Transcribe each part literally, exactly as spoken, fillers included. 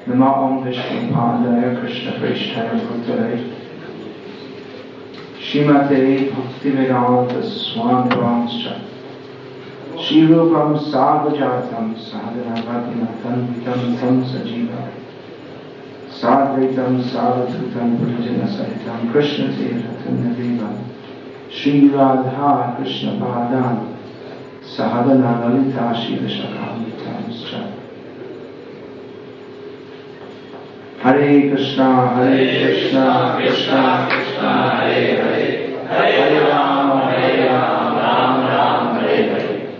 Nama Om Vishnu Padaya Krishna Prishthaya Bhutale Shrimate Bhaktivedanta Swami Vanscha Shri Rupam Sadhajatam Sadhana Bhaktinathan Vitam Tam Sajiva Sadhaitam Sadhutam Pujana Sahitam Krishna Tiratam Naviva Shri Radha Krishna Padam Sahadana Lalita Shiva Shakamitam Hare Krishna, Hare Krishna, Krishna Krishna, Hare Hare, Hare Rama, Hare Rama, Rama Rama, Hare Hare.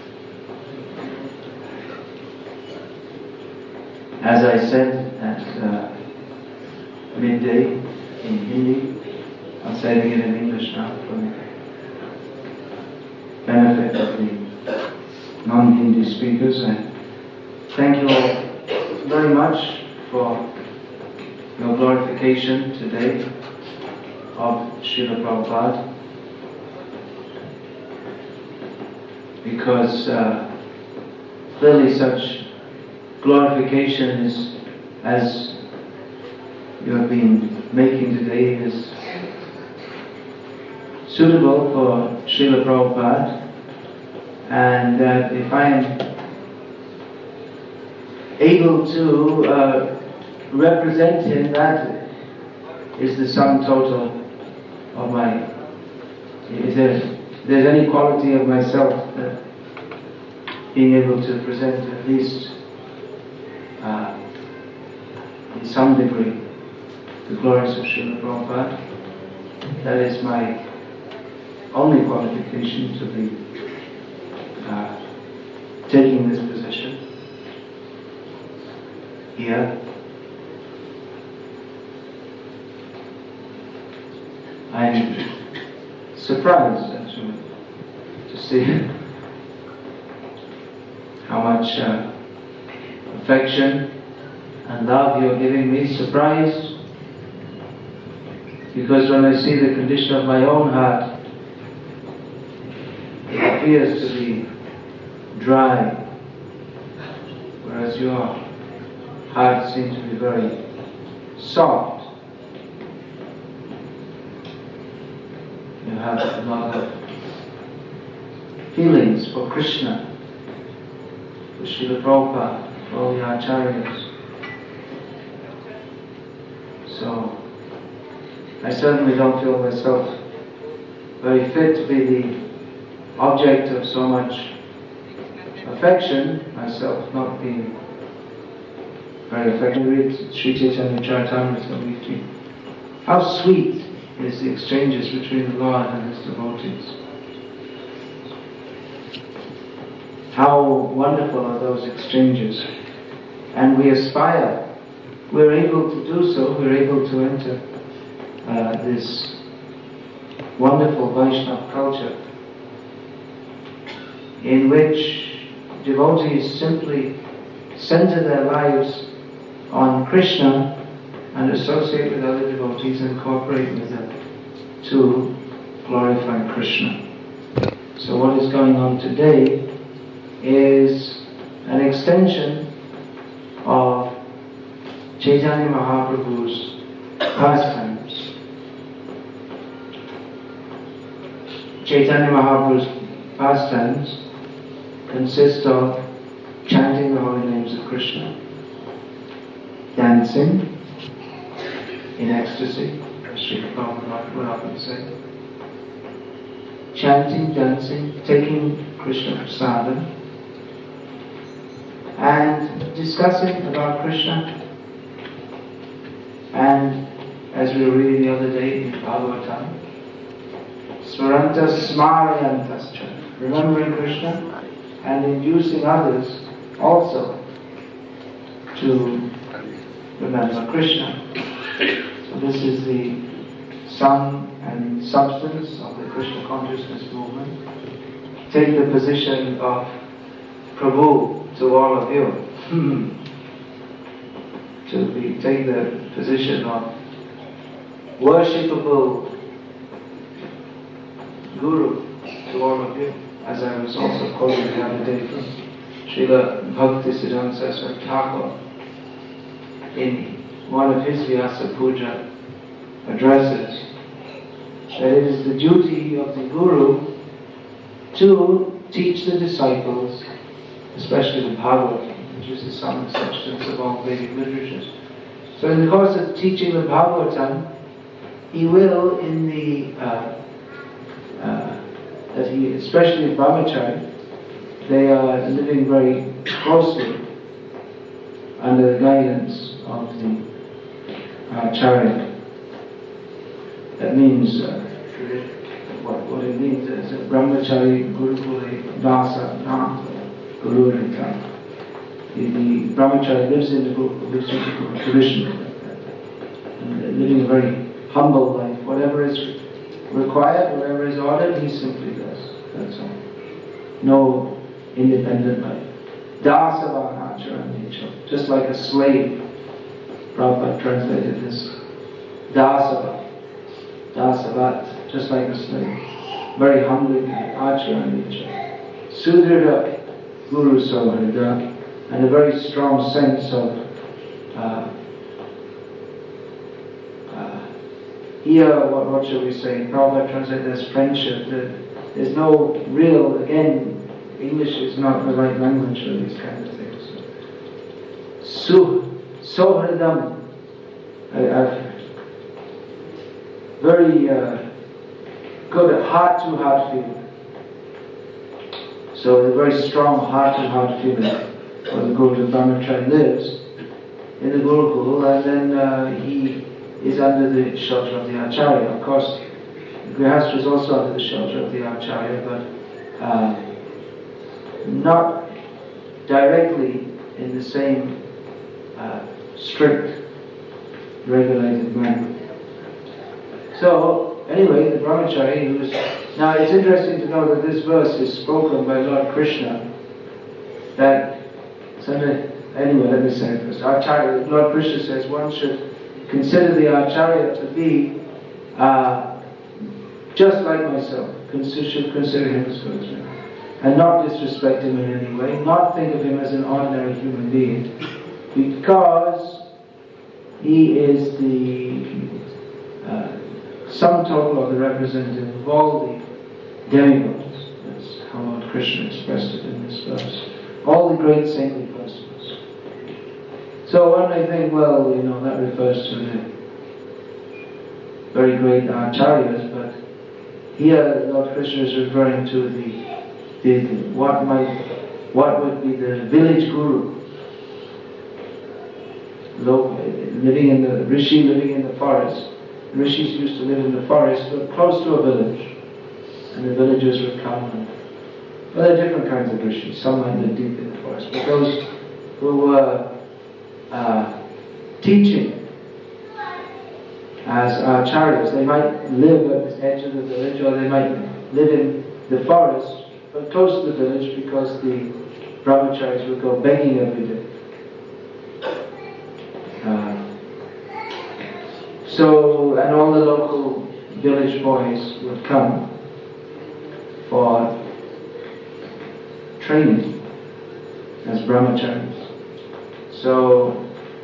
As I said at uh, midday in Hindi, I'll say it again in English now for the benefit of the non-Hindi speakers. And thank you all very much for your glorification today of Srila Prabhupada, because uh, clearly such glorification is, as you have been making today, is suitable for Srila Prabhupada, and that if I am able to uh, represent him, that is the sum total of my, if there's, if there's any quality of myself, that being able to present at least uh, in some degree the glories of Srila Prabhupada, that is my only qualification to be uh, taking this position here. I'm surprised actually to see how much uh, affection and love you're giving me. Surprised because when I see the condition of my own heart, it appears to be dry, whereas your heart seems to be very soft. You have a lot of feelings for Krishna, for Srila Prabhupada, for all the acharyas. So, I certainly don't feel myself very fit to be the object of so much affection, myself not being very affectionate. Read Sri Chaitanya Charitamrita. How sweet is the exchanges between the Lord and His devotees. How wonderful are those exchanges. And we aspire, we're able to do so, we're able to enter uh, this wonderful Vaishnava culture in which devotees simply center their lives on Krishna and associate with other devotees and cooperate with them to glorify Krishna. So what is going on today is an extension of Chaitanya Mahaprabhu's pastimes. Chaitanya Mahaprabhu's pastimes consist of chanting the holy names of Krishna, dancing in ecstasy, as Sri Prabhupada would often say, chanting, dancing, taking Krishna Prasada, and discussing about Krishna, and as we were reading the other day in Bhagavatam, Smarantas Smarayantascha, remembering Krishna and inducing others also to remember Krishna. So this is the sum and substance of the Krishna consciousness movement. Take the position of Prabhu to all of you. To be, take the position of worshipable Guru to all of you, as I was also quoting the other day from Srila Bhakti Siddhanta Saraswati Thakur, in one of his Vyasa Puja addresses that it is the duty of the Guru to teach the disciples, especially the Bhagavatam, which is the sum and substance of all Vedic literatures. So in the course of teaching the Bhagavatam, he will, in the, uh, uh, that he, especially Brahmachari, they are living very closely under the guidance of the Acharya. That means, uh, what, what it means is that Brahmachari, Gurukula, Vasa, Nanta, Guru Rita. The, the Brahmachari lives in the Gurukula, lives in the Gurukula tradition, and living a very humble life. Whatever is required, whatever is ordered, he simply does. That's all. No independent life. Dasava Acharya nature, just like a slave. Prabhupada translated this. Dasava. Dasavat, just like a slave. Very humbly, Acharya nature. Sudrida Guru Savarida, and a very strong sense of uh, uh, here, what, what shall we say? Prabhupada translated as friendship. There's no real, again, English is not the right language for these kind of things. Su, Sohridam, I've very uh, good heart-to-heart feeling. So a very strong heart-to-heart feeling where the Guru Brahmachari lives in the Gurukul, and then uh, he is under the shelter of the Acharya. Of course, Grihastha is also under the shelter of the Acharya, but uh, not directly in the same uh, strict, regulated manner. So, anyway, the Brahmachari, who is... Now, it's interesting to know that this verse is spoken by Lord Krishna, that... Anyway, let me say it first. Acharya, Lord Krishna says one should consider the Acharya to be uh, just like myself. Consider, should consider him as good as me. And not disrespect him in any way, not think of him as an ordinary human being, because he is the uh, sum total of the representative of all the demigods. That's how Lord Krishna expressed it in this verse. All the great saintly persons. So one may think, well, you know, that refers to the very great acharyas, but here Lord Krishna is referring to the, the what might, what would be the village guru, living in the rishi, living in the forest. The rishis used to live in the forest, but close to a village, and the villagers would come. And, well, there are different kinds of rishis. Some might live deep in the forest, but those who were uh, teaching as acharyas, they might live at the edge of the village, or they might live in the forest, but close to the village, because the brahmacharis would go begging every day. Uh, so, and all the local village boys would come for training as brahmacharis. So,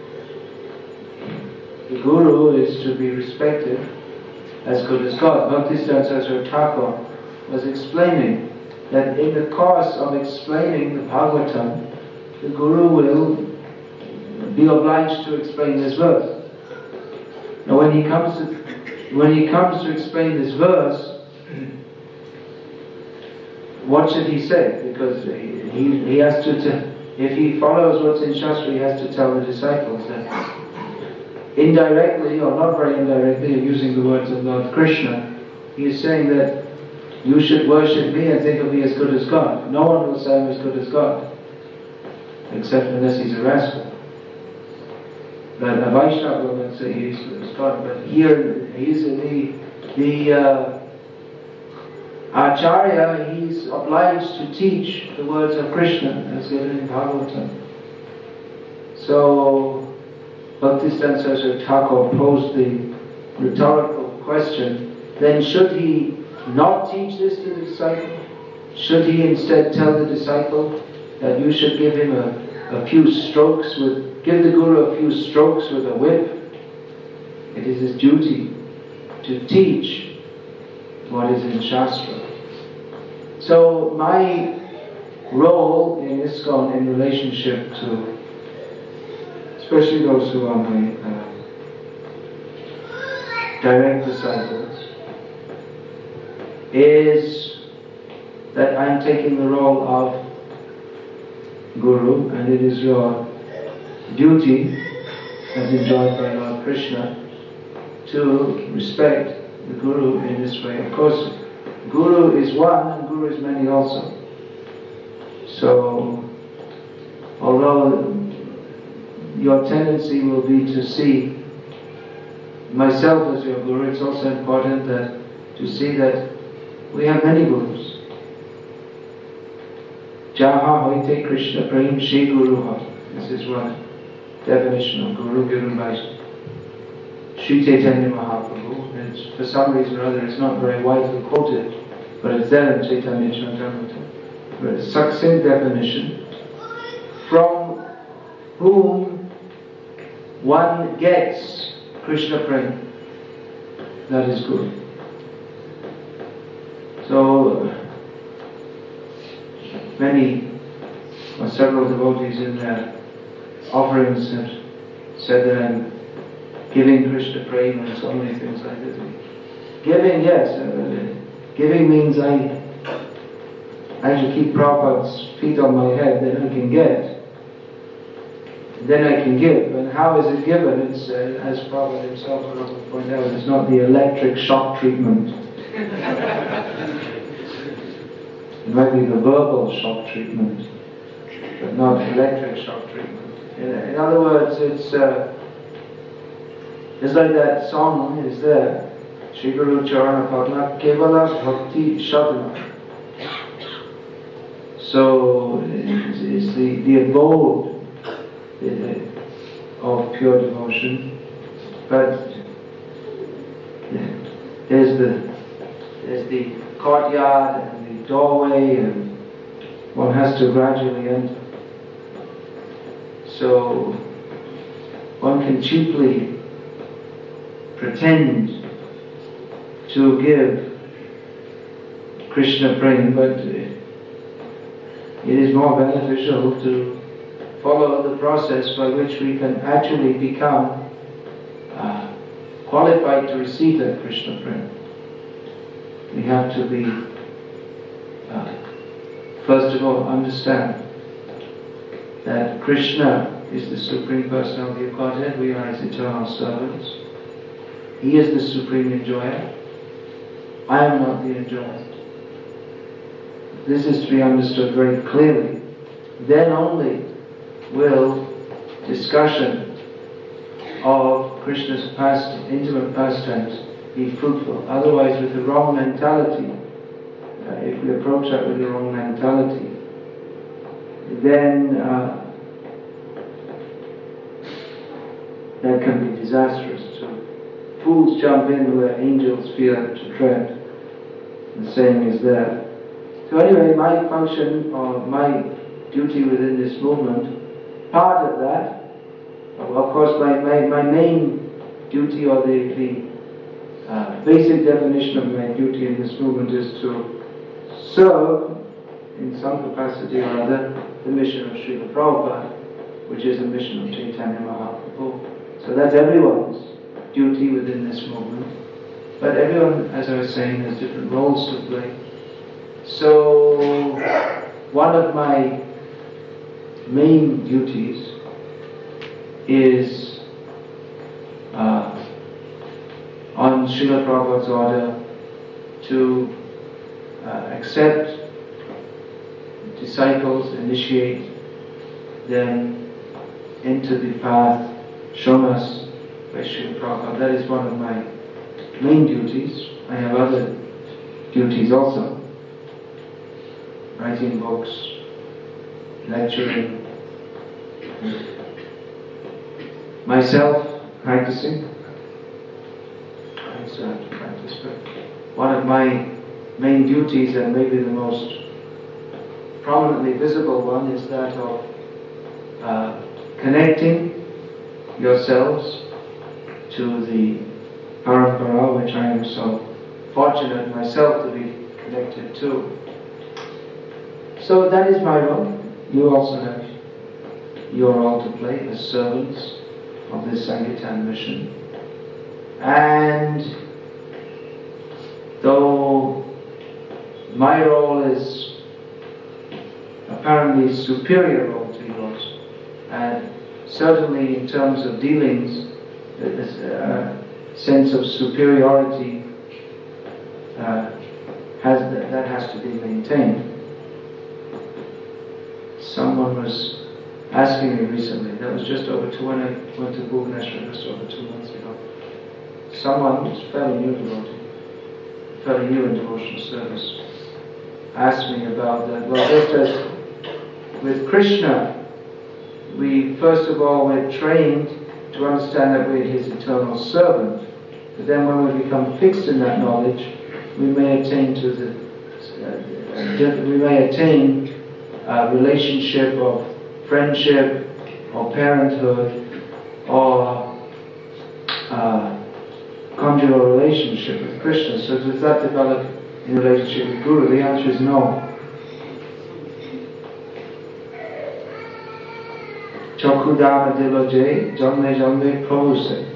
the Guru is to be respected as good as God. Bhaktisiddhanta Saraswati Thakur was explaining that in the course of explaining the Bhagavatam, the Guru will be obliged to explain this verse. Now when he comes to, when he comes to explain this verse, what should he say? Because he, he, he has to, to, if he follows what's in Shastra, he has to tell the disciples that indirectly, or not very indirectly, using the words of Lord Krishna, he is saying that you should worship me and think of me as good as God. No one will say I'm as good as God, except unless he's a rascal. But a Vaishnava will not say he is good as God. But here, he's the the uh, Acharya. He's obliged to teach the words of Krishna as given in Bhagavatam. So, Bhaktisiddhanta Saraswati Thakur posed the rhetorical question: then should he not teach this to the disciple? Should he instead tell the disciple that you should give him a, a few strokes with give the Guru a few strokes with a whip. It is his duty to teach what is in Shastra. So my role in ISKCON in relationship to, especially those who are my uh, direct disciples, is that I'm taking the role of Guru, and it is your duty, as enjoined by Lord Krishna, to respect the Guru in this way. Of course, Guru is one and Guru is many also. So, although your tendency will be to see myself as your Guru, it's also important that to see that we have many Gurus. Jaha hoite Krishna prem Shri Guru Hai. This is one definition of Guru given by Sri Chaitanya Mahaprabhu. And for some reason or other it's not very widely quoted, but it's there in Chaitanya Charitamrita. Very succinct definition, from whom one gets Krishna prem. That is Guru. So many or several devotees in their offerings have said that I'm giving Krishna prem and so many things like this. Giving, yes, uh, giving means I I should keep Prabhupada's feet on my head, then I can get, then I can give. And how is it given? It's, uh, as Prabhupada himself will often point out, it's not the electric shock treatment. It might be the verbal shock treatment, but not electric shock treatment. In, in other words, it's uh, it's like that song is there, Shri Guru Charana Padma Kevala Bhakti Shadana. So it's, it's the, the abode of pure devotion, but there's the there's the courtyard and the doorway, and one has to gradually enter. So one can cheaply pretend to give Krishna prem, but it is more beneficial to follow the process by which we can actually become uh, qualified to receive that Krishna prem. We have to be, uh, first of all, understand that Krishna is the Supreme Personality of Godhead, we are His eternal servants. He is the Supreme Enjoyer. I am not the enjoyer. This is to be understood very clearly. Then only will discussion of Krishna's past, intimate pastimes be fruitful. Otherwise, with the wrong mentality, uh, if we approach that with the wrong mentality, then uh, that can be disastrous. So, fools jump in where angels fear to tread. The saying is there. So anyway, my function or my duty within this movement, part of that, well, of course my, my, my main duty or the, the uh, basic definition of my duty in this movement is to serve in some capacity or other the mission of Srila Prabhupada, which is the mission of Chaitanya Mahaprabhu. So that's everyone's duty within this movement. But everyone, as I was saying, has different roles to play. So, one of my main duties is, uh, on Srila Prabhupada's order, to uh, accept disciples, initiate them into the path shown us by Srila Prabhupada. That is one of my main duties. I have other duties also. Writing books, lecturing, myself practicing. I still have to practice, but one of my main duties, and maybe the most prominently visible one, is that of uh, connecting yourselves to the parampara, which I am so fortunate myself to be connected to. So that is my role. You also have your role to play as servants of this Sankirtan mission. And though my role is apparently superior role to yours, and certainly in terms of dealings, this uh, sense of superiority uh, has that has to be maintained. Someone was asking me recently, that was just over two, when I went to Bhubaneswar just over two months ago. Someone who's fairly new devotee, fairly new in devotional service, asked me about that. Well, just as with Krishna, we first of all we're trained to understand that we're His eternal servant. But then when we become fixed in that knowledge, we may attain to the uh, we may attain a relationship of friendship or parenthood or uh, conjugal relationship with Krishna. So does that develop in relationship with Guru? The answer is no. Chokudama Diloje, Jamne Jamne Prabhuse.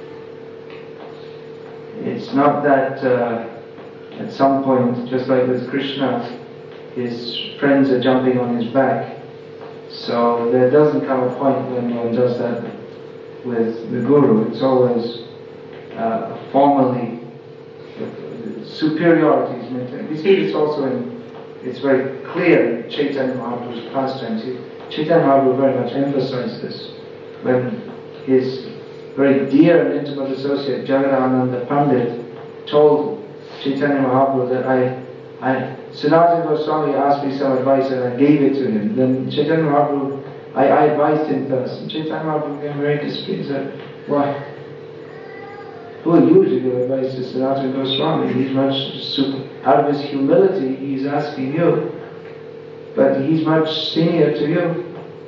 It's not that uh, at some point, just like with Krishna, his friends are jumping on his back. So there doesn't come a point when one does that with the Guru. It's always uh, formally, uh, superiority is maintained. We see this also in, it's very clear in Chaitanya Mahaprabhu's pastimes. Chaitanya Mahaprabhu very much emphasized this when his very dear and intimate associate Jagadananda Pandit told Chaitanya Mahaprabhu that I, I, Sanatana Goswami asked me some advice and I gave it to him. Then Chaitanya Mahaprabhu, I, I advised him first. And Chaitanya Mahaprabhu became very displeased. He said, why? Who are you to give advice to Sanatana Goswami? He's much, super, out of his humility, he's asking you. But he's much senior to you.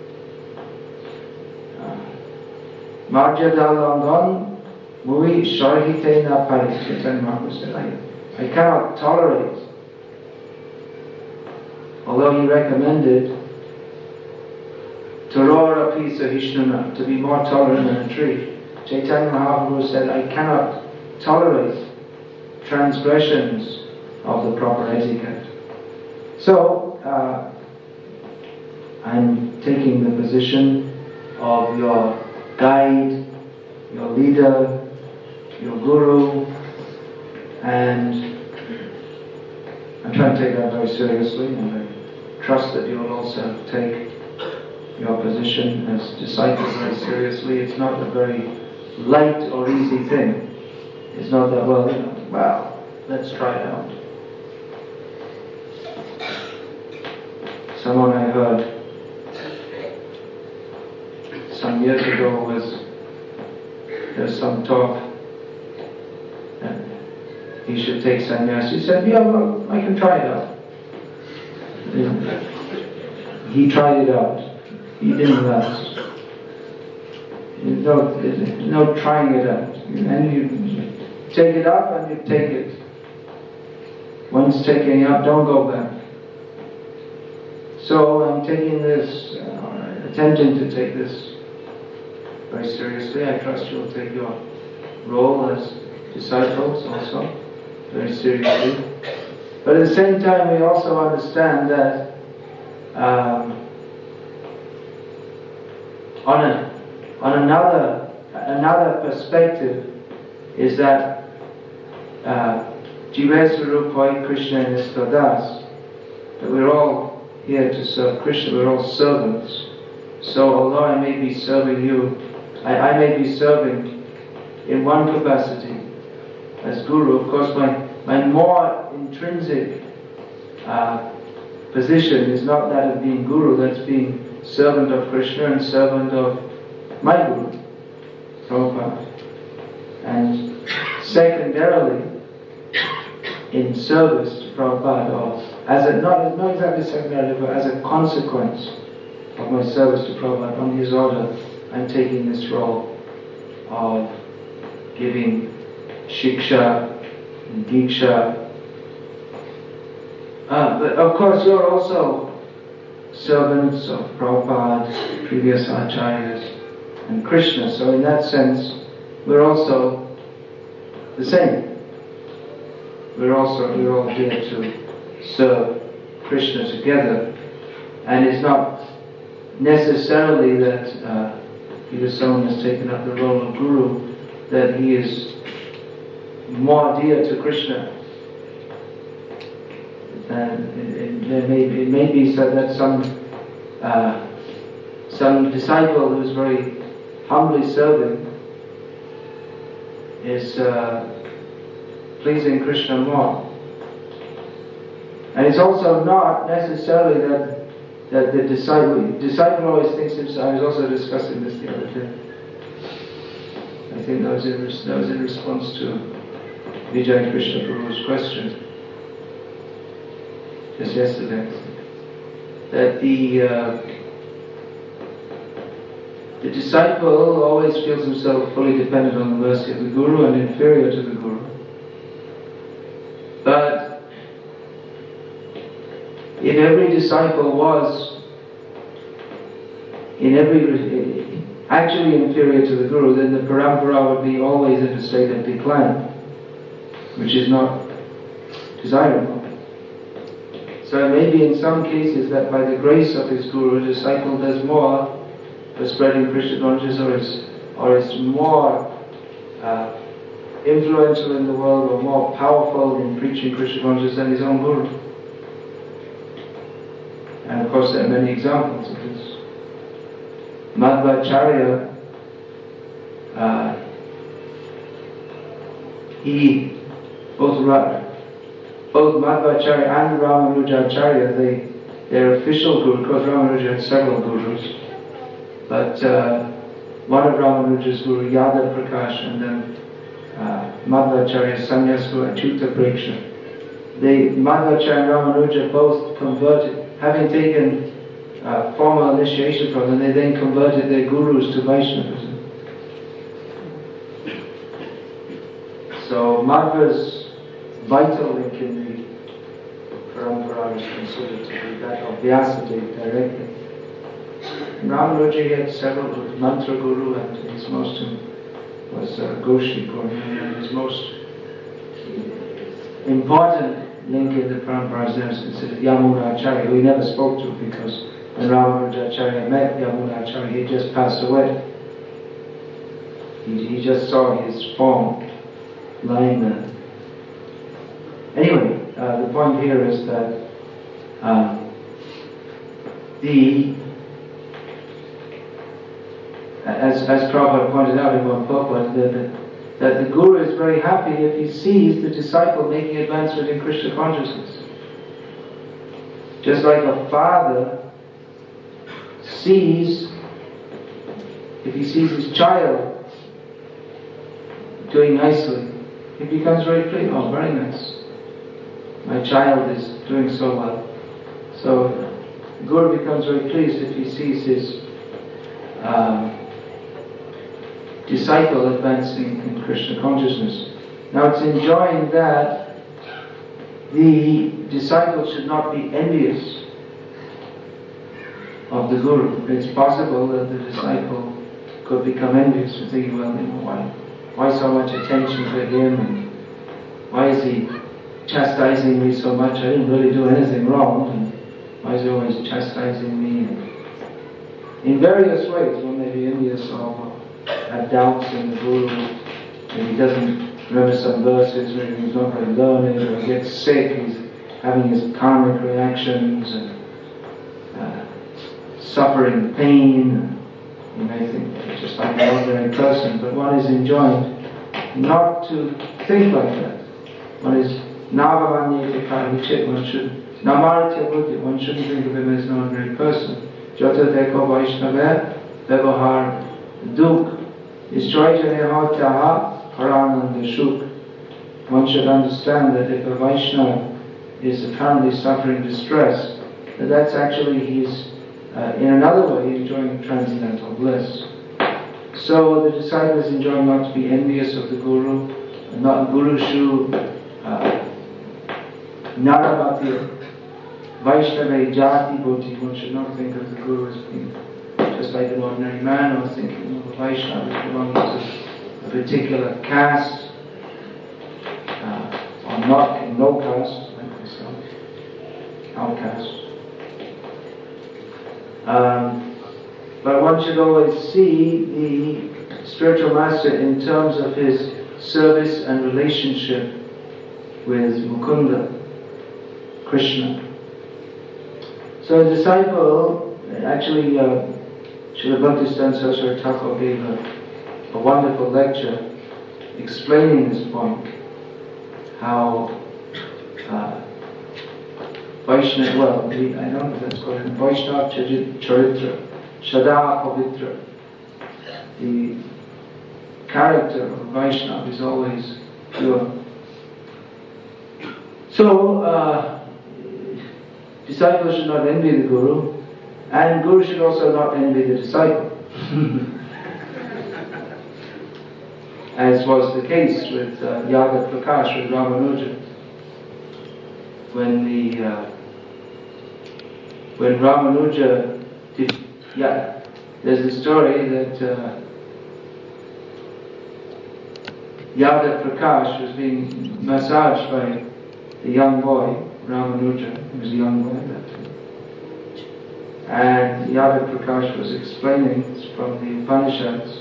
Marja Dalangon, Muri Sharhite na Paris. Chaitanya Mahaprabhu said, I, I cannot tolerate. Although he recommended Torora Pisa Hishnuna, to be more tolerant than a tree, Chaitanya Mahaprabhu said, I cannot tolerate transgressions of the proper etiquette. So, uh, I'm taking the position of your guide, your leader, your guru, and I'm trying to take that very seriously, and I trust that you will also take your position as disciples very seriously. It's not a very light or easy thing. It's not that, well, you know, well, let's try it out. Someone I heard some years ago was, there's some talk that he should take sannyas. He said, yeah, well, I can try it out. He tried it out. He didn't last. There's no, there's no trying it out. And you take it up and you take it. Once taking it up, don't go back. So I'm taking this, uh, attempting to take this very seriously. I trust you'll take your role as disciples also very seriously. But at the same time, we also understand that um, on a on another another perspective is that Jivesvarupoi uh, Krishna Nistadas, that we're all here to serve Krishna. We're all servants. So although I may be serving you, I, I may be serving in one capacity as Guru. Of course, my, my more intrinsic uh, position is not that of being Guru, that's being servant of Krishna and servant of my Guru, Prabhupada. And secondarily, in service to Prabhupada, or as a, not, not exactly secondarily, but as a consequence of my service to Prabhupada, on his order, I'm taking this role of giving shiksha and diksha. Uh, but of course you're also servants of Prabhupada, previous acharyas, and Krishna, so in that sense we're also the same. We're also, we're all here to serve Krishna together, and it's not necessarily that uh, because someone has taken up the role of Guru, that he is more dear to Krishna. And it, it, it, may, it may be so that some uh, some disciple who is very humbly serving is uh, pleasing Krishna more. And it's also not necessarily that that the disciple disciple always thinks himself. I was also discussing this the other day. I think that was in, that was in response to Vijay Krishna Prabhu's question just yesterday. That the uh, the disciple always feels himself fully dependent on the mercy of the Guru and inferior to the Guru. But if every disciple was in every actually inferior to the Guru, then the parampara would be always in a state of decline, which is not desirable. So it may be in some cases that by the grace of his Guru, a disciple does more for spreading Krishna consciousness, or is, or is more uh, influential in the world, or more powerful in preaching Krishna consciousness than his own Guru. And of course there are many examples of this. Madhvacharya, uh, he, both, both Madhvacharya and Ramanujacharya, they, their official guru, because Ramanuja had several gurus, but uh, one of Ramanuja's guru, Yadav Prakash, and then uh, Madhvacharya, Sannyas Guru, Achyuta Preksha. They, Madhvacharya and Ramanuja both converted. Having taken uh, formal initiation from them, they then converted their gurus to Vaishnavism. So Madhva's vital link in the parampara is considered to be that of Vyasadeva directly. Ramanuja had several gurus, Mantra Guru, and his most was uh, Goshi Purni, and his most important link in the parampara is considered Yamuna Acharya, who he never spoke to, because when Ramanujacharya met Yamuna Acharya, he had just passed away. He, he just saw his form lying there. Anyway, uh, the point here is that uh, the as as Prabhupada pointed out in one purport, that that the Guru is very happy if he sees the disciple making advancement in Krishna consciousness. Just like a father sees, if he sees his child doing nicely, he becomes very pleased. Oh, very nice. My child is doing so well. So Guru becomes very pleased if he sees his um, disciple advancing in Krishna consciousness. Now it's enjoined that the disciple should not be envious of the Guru. It's possible that the disciple could become envious and think, well, you know, why, why so much attention to him, and why is he chastising me so much? I didn't really do anything wrong, and why is he always chastising me? And in various ways, one may be envious of, have doubts in the Guru, and he doesn't remember some verses, maybe he's not very learned, or he gets sick, he's having his karmic reactions, and uh, suffering pain. You may think it's just like an ordinary person, but one is enjoined not to think like that. One is navavanyete karmichit, one should namaritya buddhi, one shouldn't think of him as an ordinary person. Jata deko vaishnava vyavahar duk. One should understand that if a Vaishnava is apparently suffering distress, that that's actually he's uh, in another way enjoying transcendental bliss. So the disciples enjoy not to be envious of the Guru, not Gurushu, uh, Naramati, Vaishnava Jati Bhoti. One should not think of the Guru as being just like an ordinary man, or thinking of a Vaishnava as belonging to a particular caste, uh, or not no caste, like myself, outcast. Um, but one should always see the spiritual master in terms of his service and relationship with Mukunda, Krishna. So a disciple, actually, uh, Srila Bhaktisiddhanta Saraswati Thakur gave a, a wonderful lecture explaining this point, how uh, Vaishnava, well, I don't know if that's called Vaishnava Charitra, Shada Pavitra. The character of Vaishnava is always pure. So, uh, disciples should not envy the Guru, and Guru should also not envy the disciple. As was the case with uh, Yadav Prakash, with Ramanuja. When the uh, when Ramanuja did, yeah, there's a story that uh, Yadav Prakash was being massaged by the young boy, Ramanuja. He was a young boy at that time. And Yadav Prakash was explaining from the Upanishads,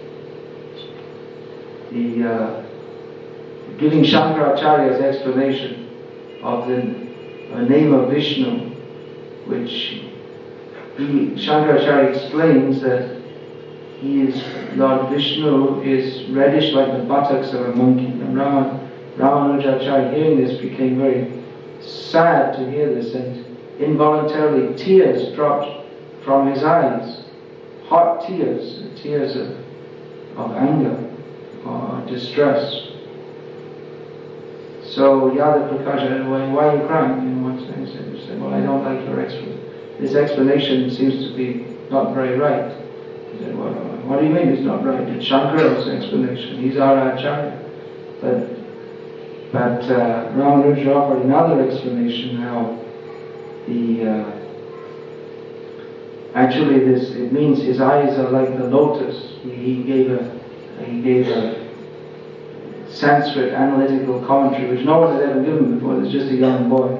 the uh, giving Shankaracharya's explanation of the uh, name of Vishnu, which he, Shankaracharya explains that he is, Lord Vishnu is reddish like the buttocks of a monkey. And Rama, Ramanujacharya, hearing this, became very sad to hear this, and involuntarily tears dropped from his eyes, hot tears, tears of, of anger or distress. So Yadav Prakash said, well, why are you crying? And one thing he said, he said, well, I don't like your explanation. This explanation seems to be not very right. He said, well, what do you mean it's not right? It's Shankara's explanation. He's our Acharya. But, but uh, Ramanuja offered another explanation how the uh, actually this it means his eyes are like the lotus. He, he gave a he gave a Sanskrit analytical commentary which no one had ever given before. There's just a young boy.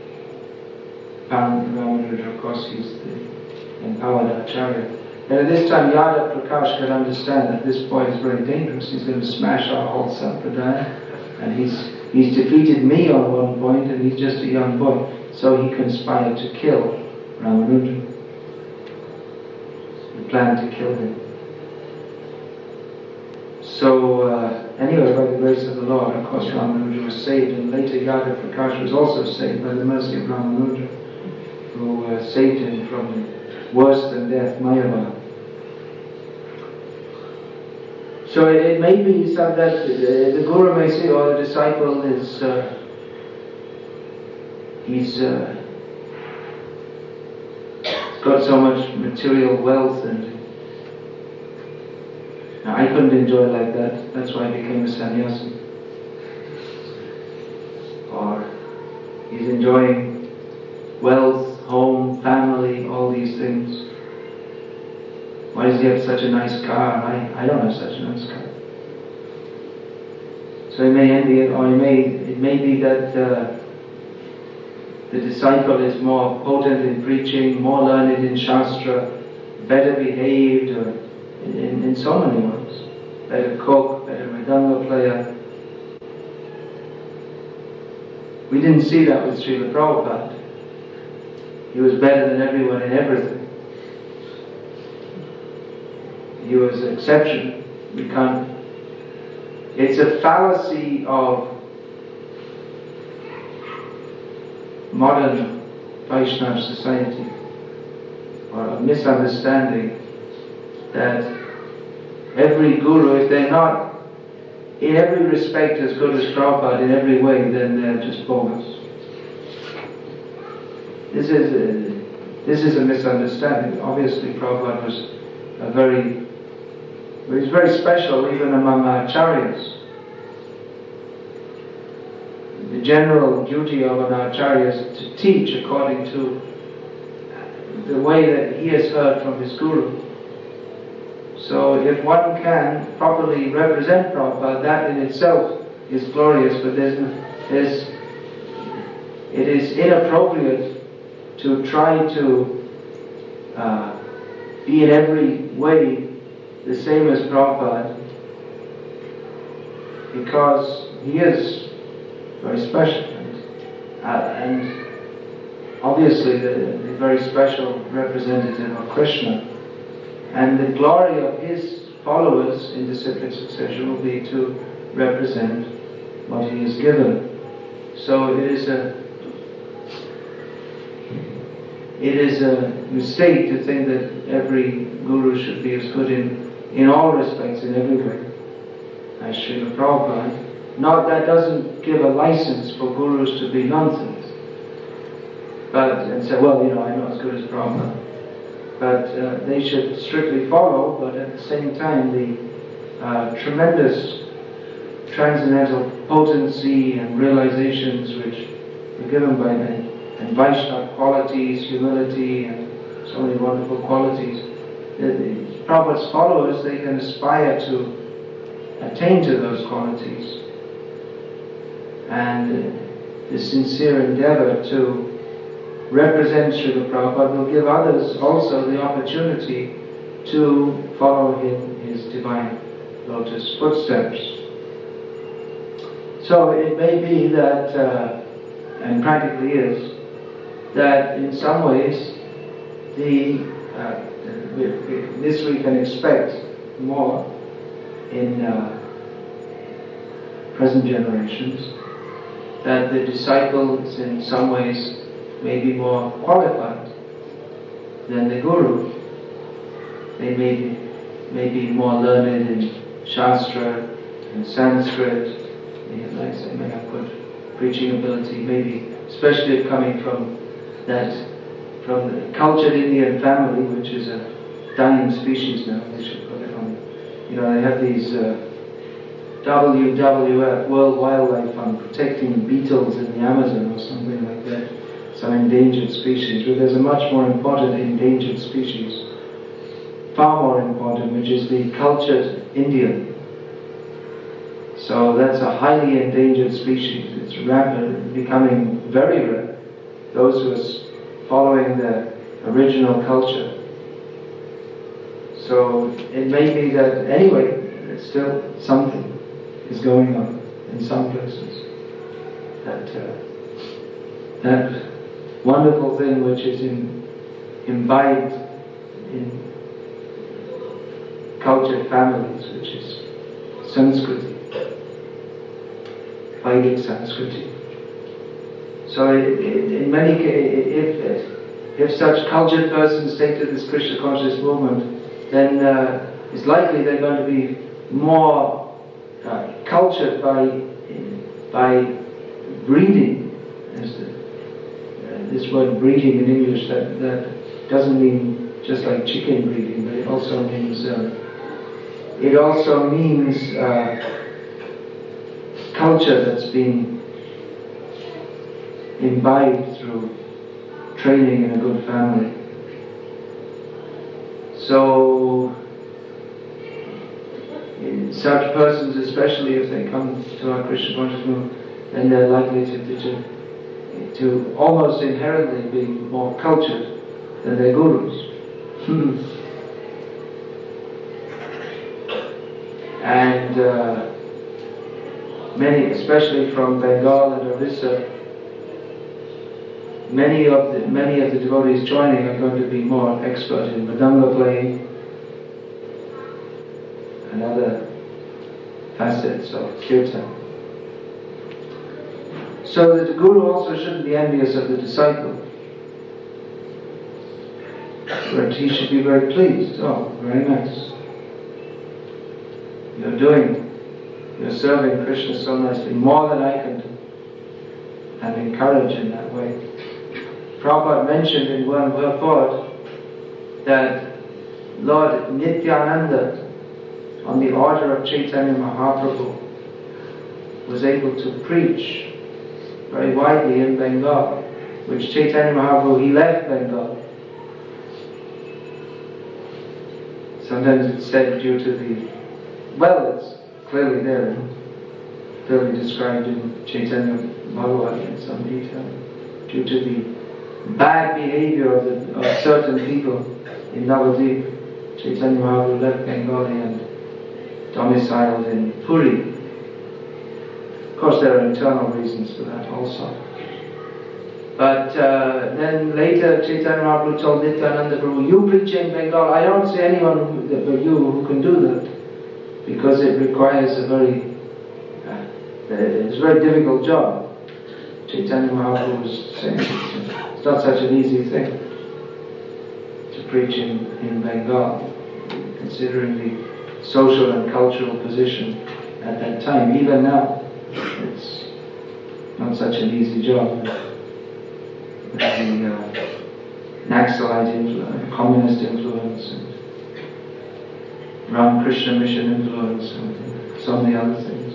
And Ramanuja, of course, he's the empowered Acharya. And at this time, Yadav Prakash could understand that this boy is very dangerous. He's going to smash our whole sampradaya, and he's he's defeated me on one point, and he's just a young boy. So he conspired to kill Ramanuja. He planned to kill him. So uh, anyway, by the grace of the Lord, of course, Ramanuja was saved, and later Yadav Prakash was also saved by the mercy of Ramanuja, who uh, saved him from worse than death, Mayavada. So it, it may be so that uh, the Guru may say, oh, the disciple is, uh, he's uh, got so much material wealth, and I couldn't enjoy it like that, that's why I became a sannyasi. Or he's enjoying wealth, home, family, all these things. Why does he have such a nice car? I, I don't have such a nice car. So he may envy it, or he may, it may be that uh, the disciple is more potent in preaching, more learned in Shastra, better behaved, or in, in, in so many ways. Better cook, better mridanga player. We didn't see that with Srila Prabhupada. He was better than everyone in everything. He was an exception. We can't. It's a fallacy of modern Vaishnava society, or a misunderstanding that every guru, if they're not in every respect as good as Prabhupada in every way, then they're just bogus. This is a, this is a misunderstanding. Obviously, Prabhupada was a very It is very special even among acharyas. The general duty of an acharya is to teach according to the way that he has heard from his guru. So if one can properly represent Prabhupada, that in itself is glorious, but there's, there's, it is inappropriate to try to uh, be in every way the same as Prabhupada, because he is very special, and, uh, and obviously the, the very special representative of Krishna. And the glory of his followers in disciplic succession will be to represent what he has given. So it is a it is a mistake to think that every guru should be as good in, in all respects, in every way, as Srila Prabhupada. Not that doesn't give a license for gurus to be nonsense, but and say, well, you know, I'm not as good as Prabhupada. But uh, they should strictly follow, but at the same time the uh, tremendous transcendental potency and realizations which were given by many, and Vaishnava qualities, humility, and so many wonderful qualities. The, the Prabhupada's followers, they can aspire to attain to those qualities. And uh, the sincere endeavor to represent Srila Prabhupada will give others also the opportunity to follow in his divine lotus footsteps. So it may be that, uh, and practically is, that in some ways the uh, we, we, this we can expect more in uh, present generations, that the disciples in some ways may be more qualified than the guru. They may be, may be more learned in Shastra and Sanskrit. They have, like I say, may have good preaching ability, maybe, especially if coming from that, from the cultured Indian family, which is a dying species now. They should put it on. You know, they have these uh, W W F, World Wildlife Fund, protecting beetles in the Amazon or something like that. Some endangered species, but there's a much more important endangered species, far more important, which is the cultured Indian. So that's a highly endangered species. It's rapid, becoming very rare. Those who are following the original culture. So it may be that anyway, it's still something is going on in some places. That uh, that. wonderful thing which is in, imbibed in cultured families, which is Sanskriti, Vedic Sanskriti. So it, it, in many cases, if, if such cultured persons take to this Krishna conscious movement, then uh, it's likely they're going to be more uh, cultured by, by breeding, as the this word breeding in English, that, that doesn't mean just like chicken breeding, but it also means uh, it also means uh, culture that's been imbibed through training in a good family. So in such persons, especially if they come to our Krishna conscious movement, then they're likely to, to to almost inherently be more cultured than their gurus. And uh, many, especially from Bengal and Orissa, many of the many of the devotees joining are going to be more expert in mridanga playing and other facets of kirtan. So that the guru also shouldn't be envious of the disciple, but he should be very pleased. Oh, very nice. You're doing, you're serving Krishna so nicely, more than I can do, and encourage in that way. Prabhupada mentioned in one purport that Lord Nityananda on the order of Chaitanya Mahaprabhu, was able to preach very widely in Bengal, which Chaitanya Mahaprabhu, he left Bengal. Sometimes it's said due to the, well, it's clearly there, clearly described in Chaitanya Bhagavad in some detail, due to the bad behavior of, the, of certain people in Navadvip. Chaitanya Mahaprabhu left Bengali and domiciled in Puri. Of course, there are internal reasons for that also. But uh, then later, Chaitanya Mahaprabhu told Nityananda Prabhu, "You preach in Bengal. I don't see anyone who, but you who can do that, because it requires a very, uh, it's a very difficult job." Chaitanya Mahaprabhu was saying it's not such an easy thing to preach in, in Bengal, considering the social and cultural position at that time. Even now, it's not such an easy job. With the uh, Naxalite influence, communist influence, and Ramakrishna Mission influence, and so many other things.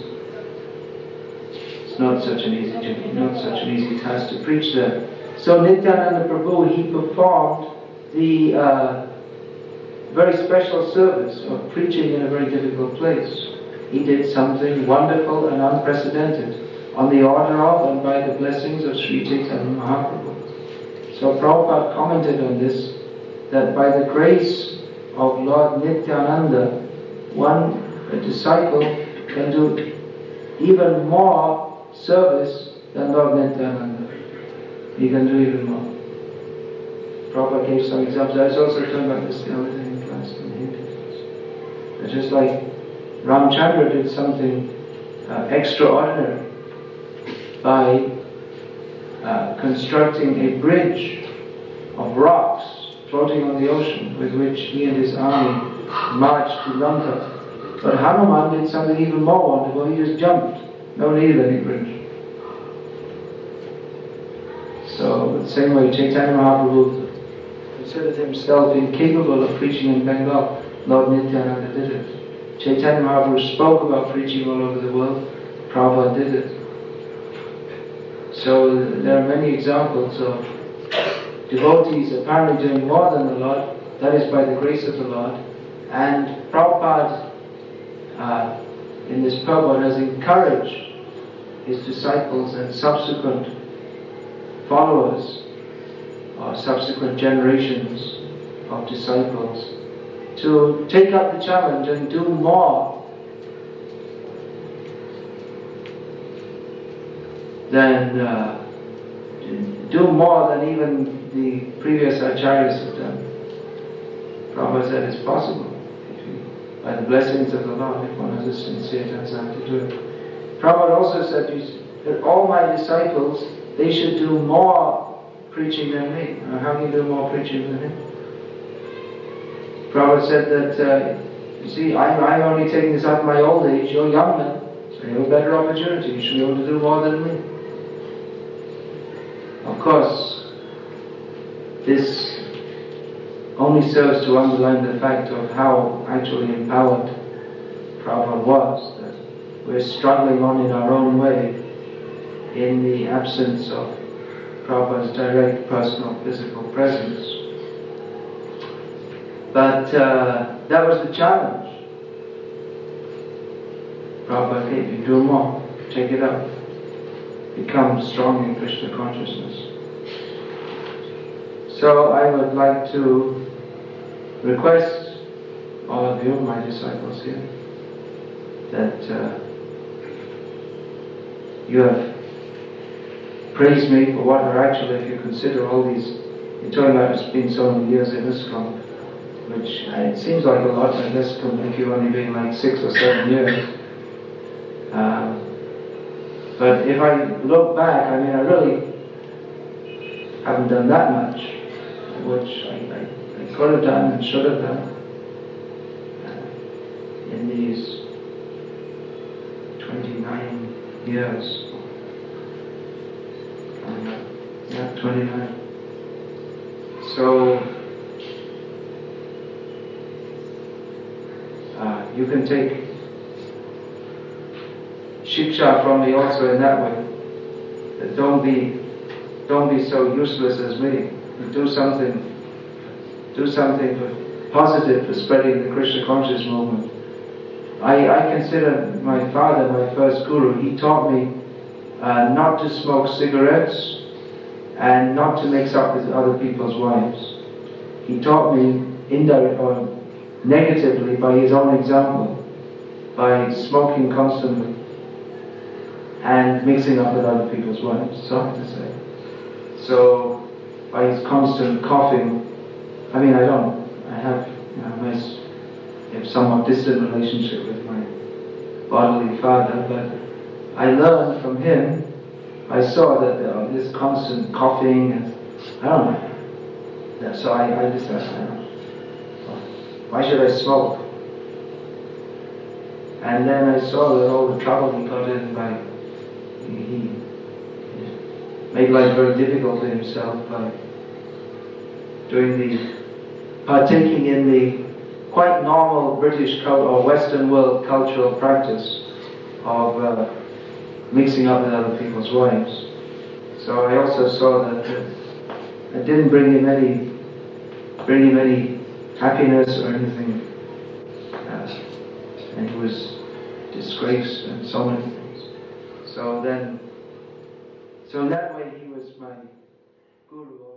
It's not such an easy job, not such an easy task to preach there. So Nityananda Prabhu, he performed the uh, very special service of preaching in a very difficult place. He did something wonderful and unprecedented on the order of and by the blessings of Sri Chaitanya Mahaprabhu. So Prabhupada commented on this, that by the grace of Lord Nityananda, one, a disciple, can do even more service than Lord Nityananda. He can do even more. Prabhupada gave some examples. I was also talking about this the other day in class in Hindi. It's just like Ramchandra did something uh, extraordinary by uh, constructing a bridge of rocks floating on the ocean with which he and his army marched to Lanka. But Hanuman did something even more wonderful. He just jumped. No need of any bridge. So, the same way Chaitanya Mahaprabhu considered himself incapable of preaching in Bengal, Lord Nityananda did it. Chaitanya Mahaprabhu spoke about preaching all over the world, Prabhupada did it. So there are many examples of devotees apparently doing more than the Lord, that is by the grace of the Lord, and Prabhupada uh, in this purport has encouraged his disciples and subsequent followers or subsequent generations of disciples to take up the challenge and do more than uh, do more than even the previous acharyas have done. Prabhupada said it's possible if you, by the blessings of the Lord, if one has a sincere desire to do it. Prabhupada also said that all my disciples, they should do more preaching than me. Now, how can you do more preaching than him? Prabhupada said that, uh, you see, I'm, I'm only taking this up in my old age, you're young men, so you have a better opportunity, you should be able to do more than me. Of course, this only serves to underline the fact of how actually empowered Prabhupada was, that we're struggling on in our own way in the absence of Prabhupada's direct personal physical presence. But uh, that was the challenge. Prabhupada gave you, do more, take it up, become strong in Krishna consciousness. So I would like to request all of you, my disciples here, that uh, you have praised me for what are actually, if you consider all these, you're talking about it's been so many years in ISKCON, which uh, it seems like a lot in ISKCON if you've only been like six or seven years. Um, but if I look back, I mean, I really haven't done that much, which I, I, I could have done and should have done uh, in these twenty-nine years. Um, yeah, twenty-nine. So, uh, you can take shiksha from me also in that way. That don't be, don't be so useless as me. Do something, do something for, positive for spreading the Krishna conscious movement. I, I consider my father my first guru. He taught me uh, not to smoke cigarettes and not to mix up with other people's wives. He taught me indirectly or negatively by his own example, by smoking constantly and mixing up with other people's wives, so to say. So, by his constant coughing, I mean, I don't, I have you know, a nice, a somewhat distant relationship with my bodily father, but I learned from him, I saw that uh, this constant coughing, and I don't know, yeah, so I, I decided, I don't know, why should I smoke? And then I saw that all the trouble he got in by, he, he made life very difficult for himself by doing the, partaking in the quite normal British or Western world cultural practice of uh, mixing up with other people's wives. So I also saw that uh, it didn't bring him any, bring him any happiness or anything, uh, and he was disgraced and so many things. So then, so in that way he was my guru.